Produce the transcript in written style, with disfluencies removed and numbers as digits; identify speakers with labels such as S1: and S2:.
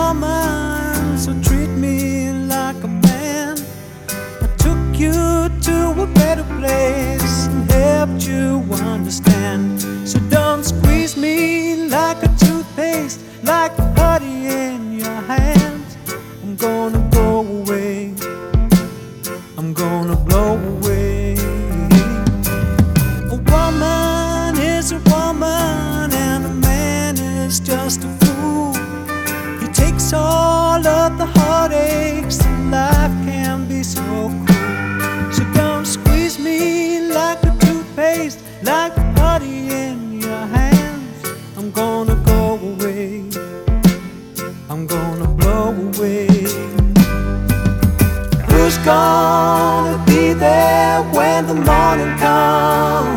S1: woman, so treat me like a man. I took you to a better place and helped you understand. So don't squeeze me like a toothpaste, like honey in your hands. I'm gonna go away, I'm gonna blow away. A woman is a woman and a man is just a fool. He takes all of the heartaches and life can be so cruel. So don't squeeze me like a toothpaste, like honey in your hands. I'm gonna go away, I'm gonna blow away. Who's gonna be there when the morning comes?